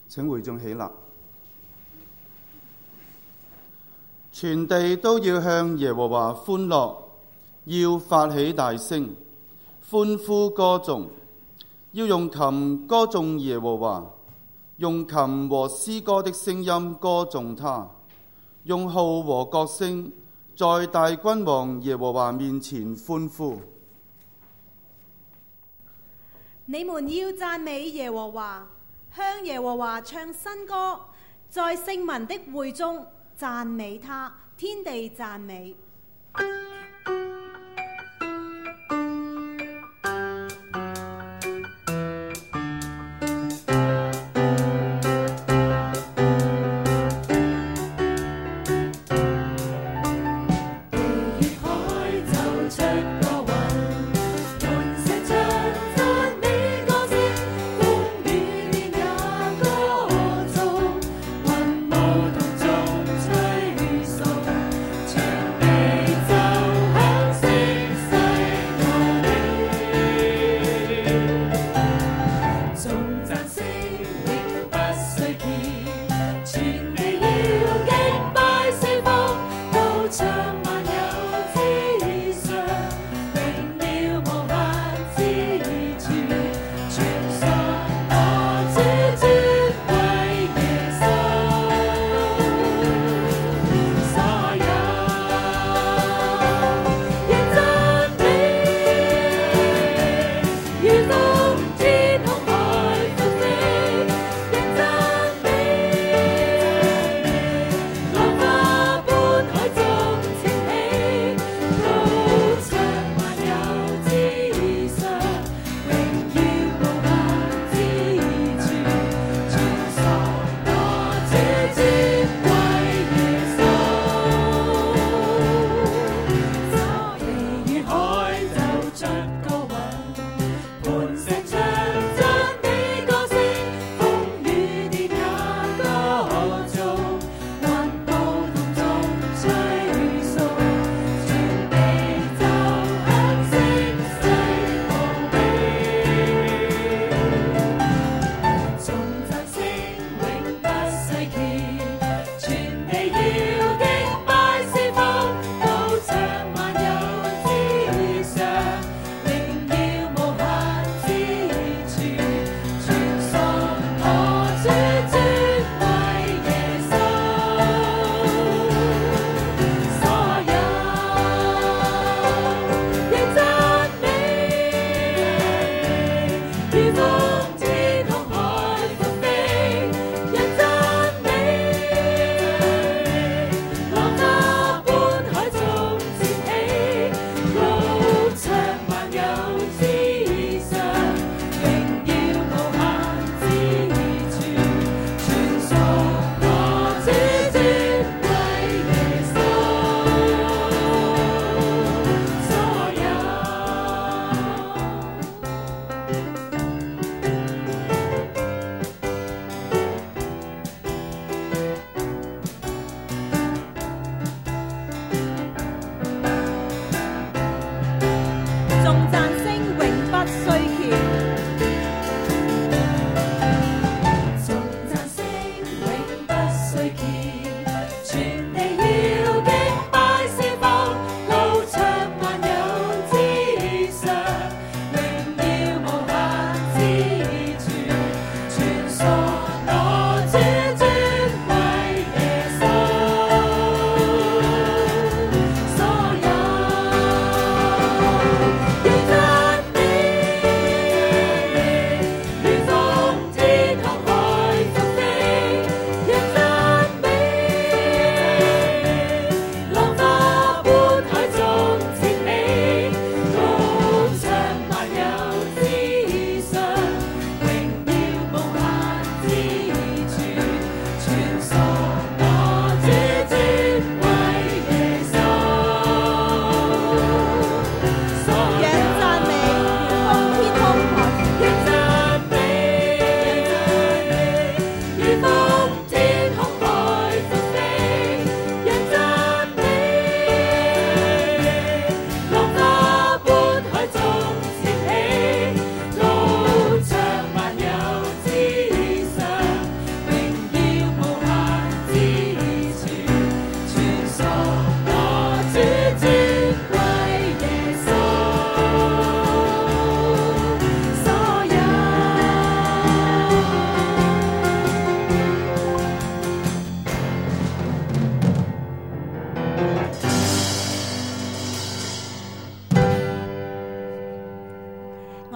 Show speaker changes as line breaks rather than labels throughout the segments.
請會眾起立。全地都要向耶和華歡樂，要發起大聲，歡呼歌頌，要用琴歌頌耶和華，用琴和詩歌的聲音歌頌他，用號和角聲，在大君王耶和華面前歡呼。
你們要讚美耶和華，向耶和華唱新歌，在聖民的會中讚美他，天地讚美。
地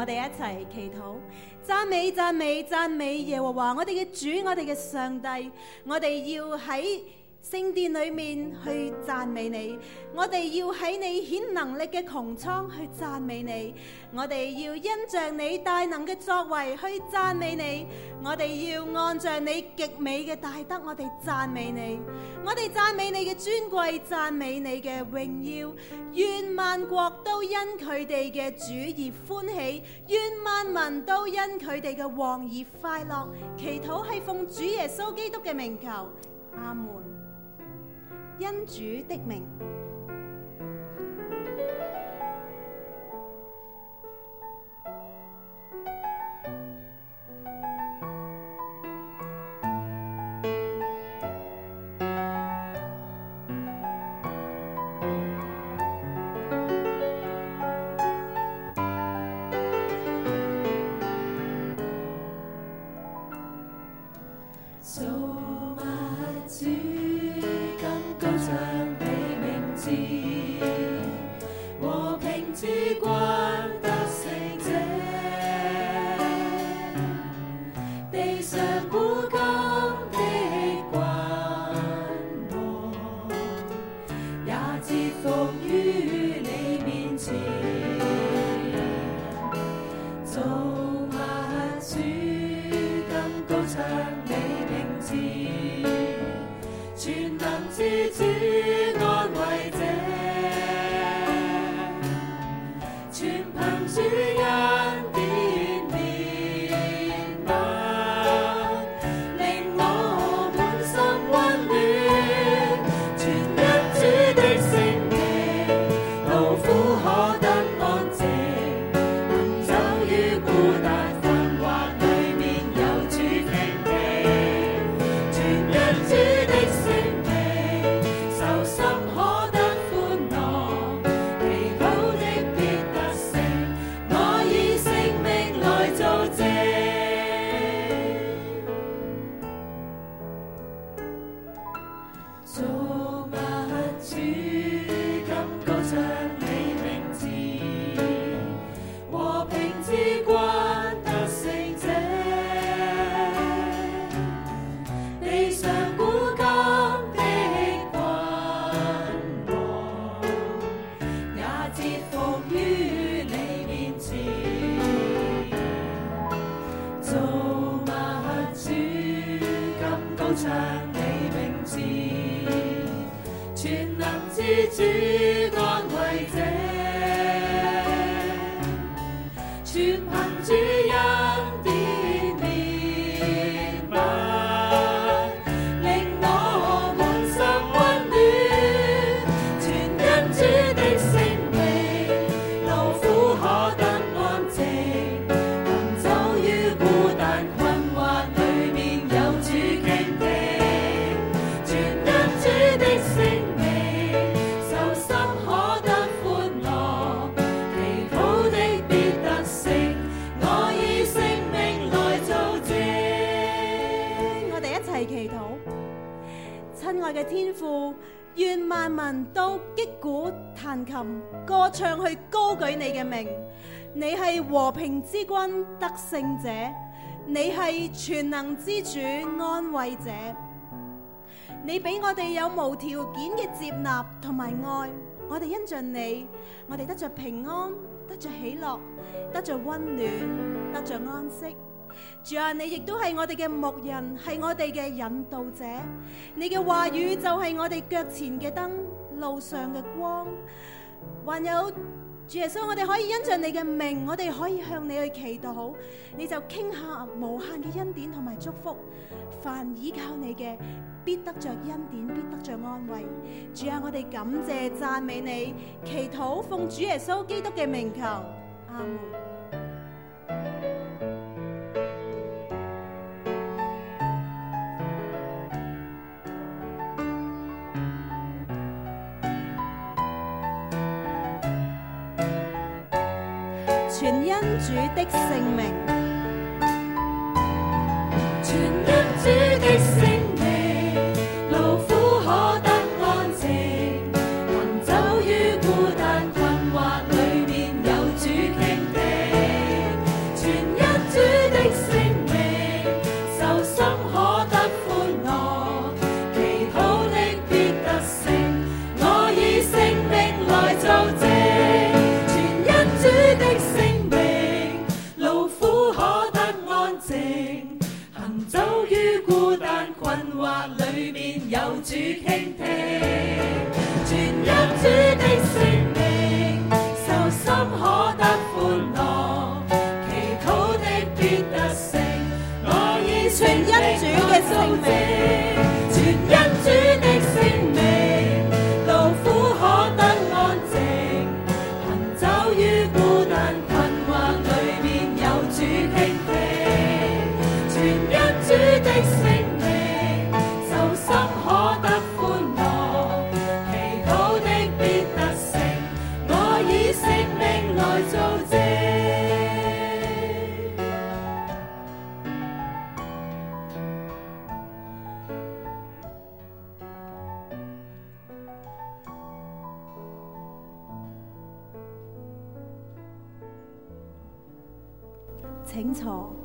我哋一齊祈禱，讚美讚美讚美耶和華，我哋嘅主，我哋嘅上帝，我哋要喺聖殿裏面去讚美你，我哋要喺你顯能力嘅穹蒼去讚美你，我哋要因着你大能嘅作為去讚美你，我哋要按着你極美嘅大德，我哋讚美你，我哋讚美你嘅尊貴，讚美你嘅榮耀，願萬國都因佢哋嘅主而歡喜，願萬民都因佢哋嘅王而快樂。祈禱係奉主耶穌基督嘅名求，阿門。因主的名。天父，願萬民都擊鼓彈琴，歌唱去高舉你嘅名。你係和平之君，得勝者；你係全能之主，安慰者。你俾我哋有無條件嘅接納同埋愛，我哋因着你，我哋得着平安，得着喜樂，得着溫暖，得着安息。主啊，你亦都係我哋嘅牧人，係我哋嘅引導者。你嘅話語就係我哋腳前嘅燈，路上嘅光。還有主耶穌，我哋可以因着你嘅名，我哋可以向你去祈禱，你就傾下無限嘅恩典同埋祝福。凡依靠你嘅，必得着恩典，必得着安慰。主啊，我哋感謝讚美你，祈禱奉主耶穌基督嘅名求，阿門。全因主的聖名，
全因主的聖名，勞苦可得安靜，行走於孤單困惑裏面有主傾聽， 惑裏面有主傾聽，傳入主的聖名，受心可得歡樂，祈禱的必得勝。我以
傳因主嘅聖名，
傳因主的聖名，勞苦可得安靜，行走於孤單困惑裏面有主傾聽，傳因主的聖名，受心可得歡樂，祈禱的必得勝。我以聖靈來造證。
請坐。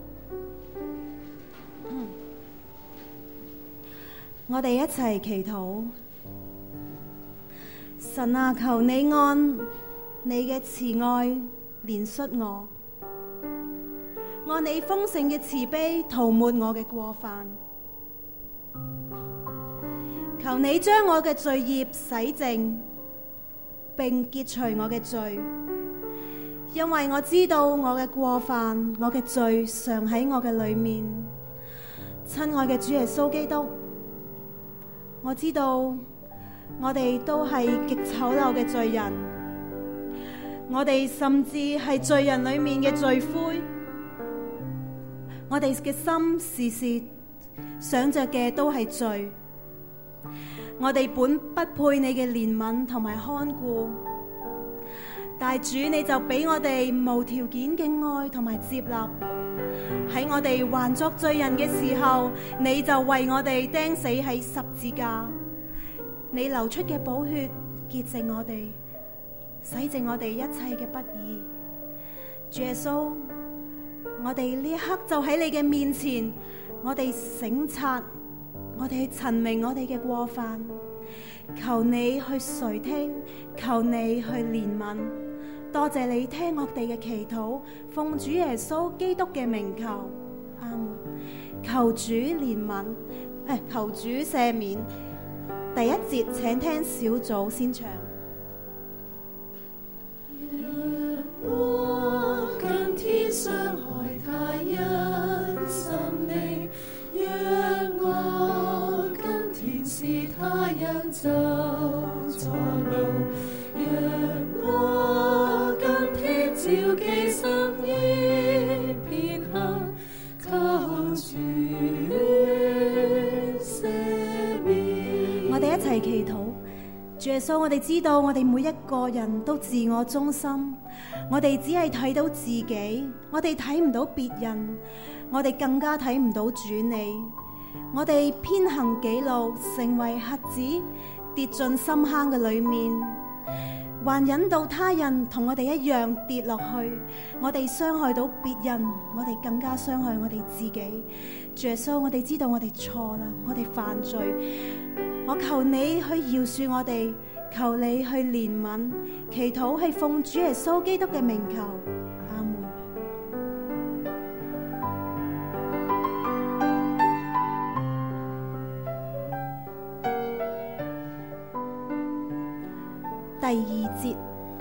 我哋一齊祈禱。神啊，求你按你嘅慈愛憐恤我，按你豐盛嘅慈悲塗抹我嘅過犯。求你將我嘅罪孽洗淨，並潔除我嘅罪。因為我知道我嘅過犯，我嘅罪常喺我嘅裏面。親愛嘅主耶穌基督，我知道我哋都係極醜陋嘅罪人，我哋甚至係罪人裏面嘅罪魁，我哋嘅心時時想着嘅都係罪，我哋本不配你嘅憐憫同埋看顧。但主你就俾我哋無條件嘅愛同埋接納，喺我哋還作罪人嘅時候，你就為我哋釘死喺十字架，你流出嘅寶血潔淨我哋，洗淨我哋一切嘅不義。主耶穌，我哋呢一刻就喺你嘅面前，我哋省察，我哋去陳明我哋嘅過犯，求你去垂聽，求你去憐憫。多謝你聽我哋嘅祈禱，奉主耶穌基督嘅名求，阿門。求主憐憫，求主赦免。第一節請聽小組先唱。
若我今天傷害他因心靈，若我今天是他人走錯路，若我今天照記心意片刻，求主赦免。
我哋一齊祈禱。主耶穌，我哋知道我哋每一個人都自我中心，我哋只係睇到自己，我哋睇唔到別人，我哋更加睇唔到主你。我哋偏行己路，成為瞎子，跌進深坑嘅裏面，還引導他人同我哋一樣跌落去。我哋傷害到別人，我哋更加傷害我哋自己。主耶穌，我哋知道我哋錯啦，我哋犯罪。我求你去饒恕我哋，求你去憐憫，祈禱係奉主耶穌基督嘅名求，阿門。第二節。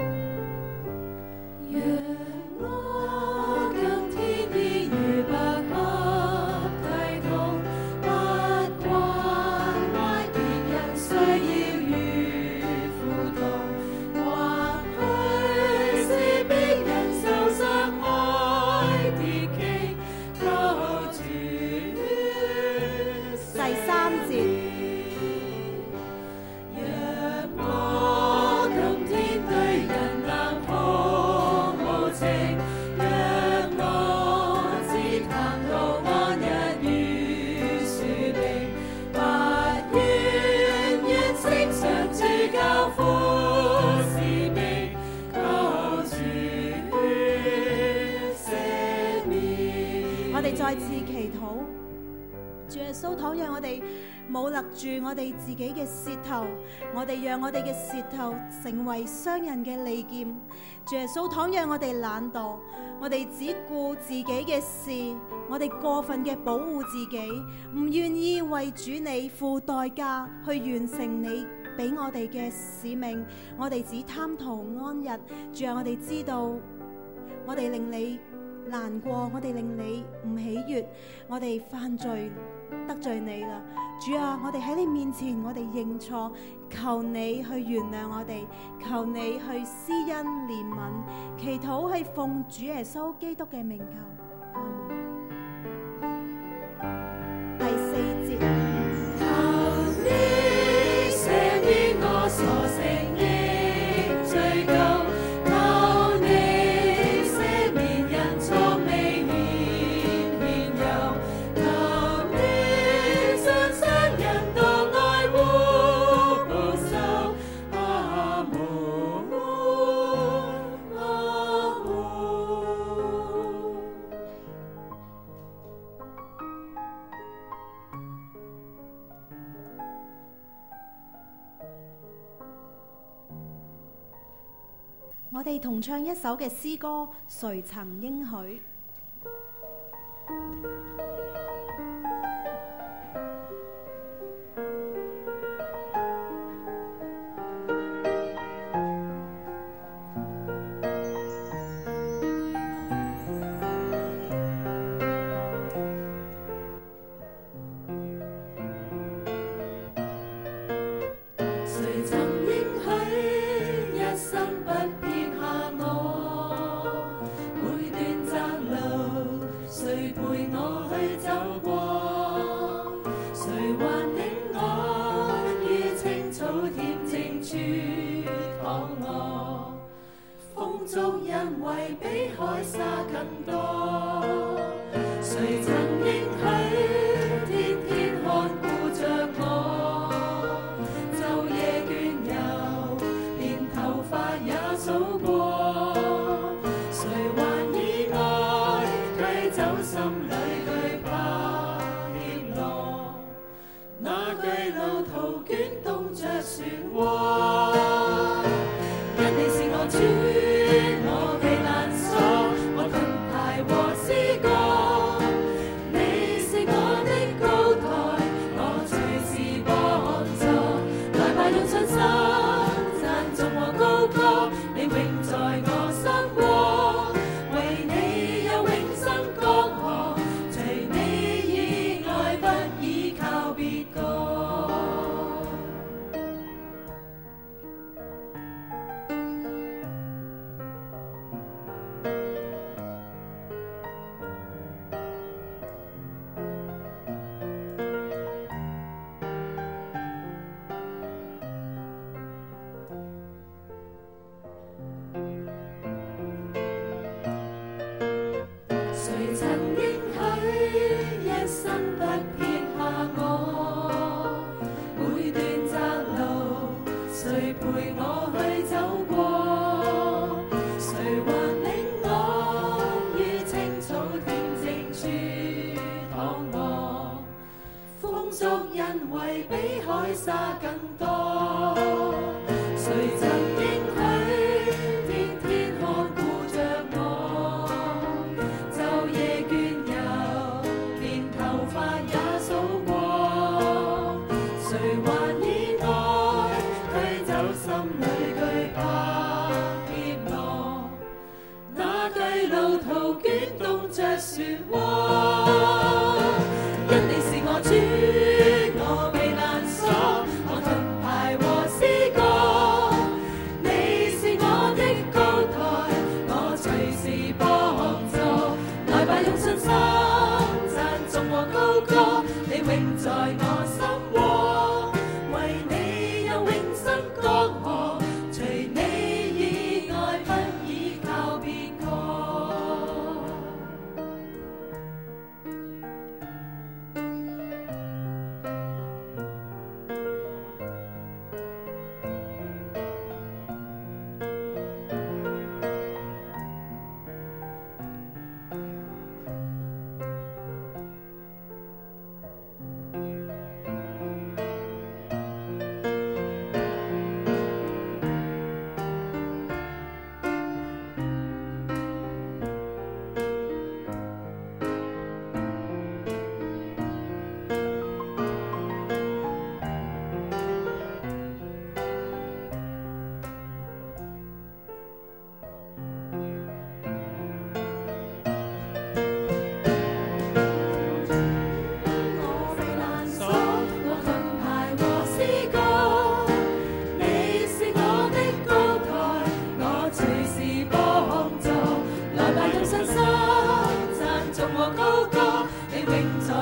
若我今天已如白鴿低頭，不關懷別人需要與苦痛，或許是別人受傷害跌擊，求主
第三節。
若我今天對
冇勒住我哋自己嘅舌頭，我哋讓我哋嘅舌頭成為傷人嘅利劍。主耶穌，倘若我哋懶惰，我哋只顧自己嘅事，我哋過分嘅保護自己，唔願意為主你付代價去完成你俾我哋嘅使命，我哋只貪圖安逸。主啊，我哋知道我哋令你難過，我哋令你唔喜悅，我哋犯罪得罪你啦。主啊，我哋喺你面前，我哋認錯，求你去原諒我哋，求你去施恩憐憫，祈禱係奉主耶穌基督嘅名求。阿門。第4節，
求你赦免我所承認罪疚，求你赦免人錯未顯有，求你將傷人當愛護保守。阿門，阿門。
我哋同唱一首嘅詩歌，誰曾應許。
誰曾應許一生不撇下我？每段窄路，誰陪我去走過？誰還領我於青草恬靜處躺臥？風燭因為比海沙更多。誰曾應許天天看顧着我？晝夜倦遊，連頭髮也數過。誰還以愛驅走心裏懼怕跌落？那巨路途捲動着漩渦。因你是我主，我避難所，我盾牌和詩歌。你是我的高台，我隨時幫助。來吧，用信心讚頌和高歌，你永在我心窩。為你有永生江河，除你以外不依靠別個。誰曾應許一生不撇下我？每段窄路，誰陪我去走過？誰還領我於青草恬靜處躺臥？風燭因為比海沙更多。誰曾應許天天看顧着我？晝夜倦遊，連頭髮也數過。誰還以愛驅走心裏懼怕跌落？那巨路途捲動着漩渦。因你是我主，我避難所，我盾牌和詩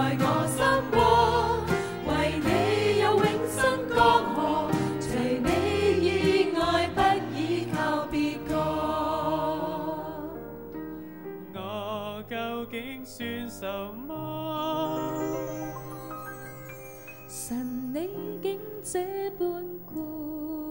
在我心窩，為你有永生江河，除你以外不依靠別個。
我究竟算什麼？
神你竟這般顧